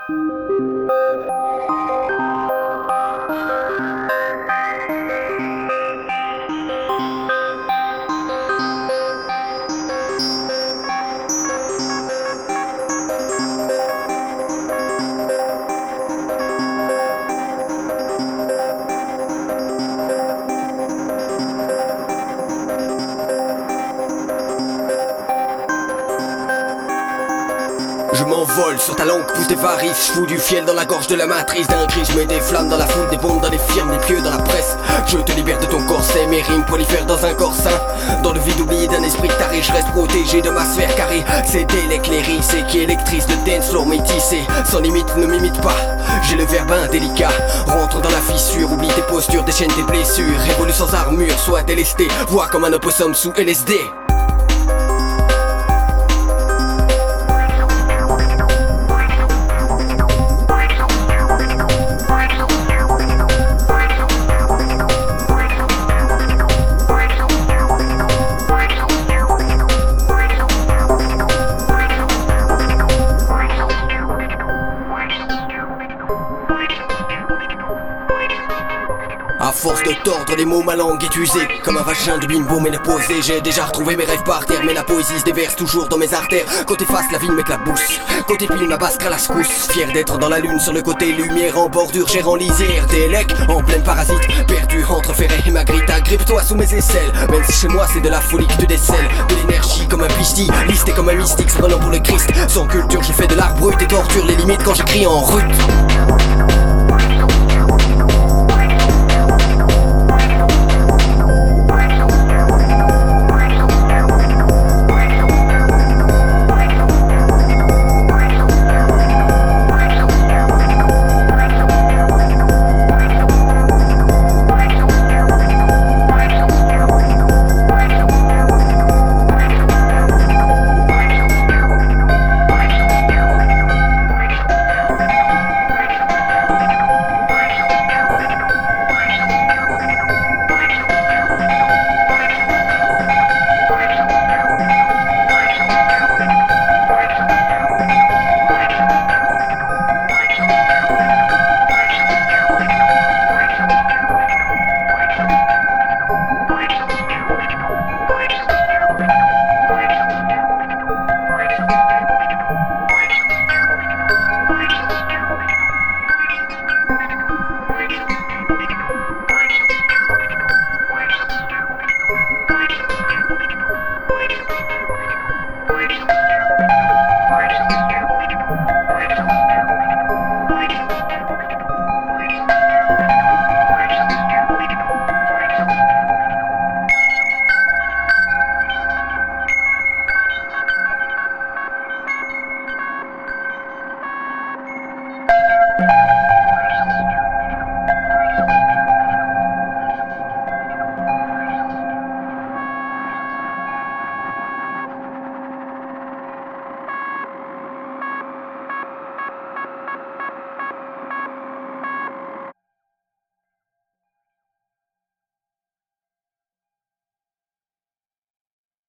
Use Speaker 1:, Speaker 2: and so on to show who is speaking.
Speaker 1: Je m'envole sur ta langue, pousse des varices. Je fous du fiel dans la gorge de la matrice. D'un cri, je mets des flammes dans la foule, des bombes dans les firmes, des pieux dans la presse. Je te libère de ton corset, mes rimes prolifèrent dans un corps sain. Dans le vide oublié d'un esprit taré, je reste protégé de ma sphère carrée. C'est l'éclairie, c'est qui électrice de dance floor métissé. Sans limite, ne m'imite pas, j'ai le verbe indélicat. Rentre dans la fissure, oublie tes postures, déchaîne tes blessures. Évolue sans armure, sois délesté, vois comme un opossum sous LSD. À force de tordre les mots, ma langue est usée comme un vagin de bimbo ménopausé. J'ai déjà retrouvé mes rêves par terre, mais la poésie se déverse toujours dans mes artères. Côté face, la vie m'éclabousse, côté pile, ma basque à la secousse. Fier d'être dans la lune, sur le côté lumière, en bordure, gérant lisière. Des lecs en pleine parasite, perdu entre Ferret et Magritte. Agrippe-toi sous mes aisselles, même si chez moi c'est de la folie que tu décèles. De l'énergie comme un pistil, listé comme un mystique, se prenant pour le Christ. Sans culture, je fais de l'art brut et torture les limites quand j'écris en rut.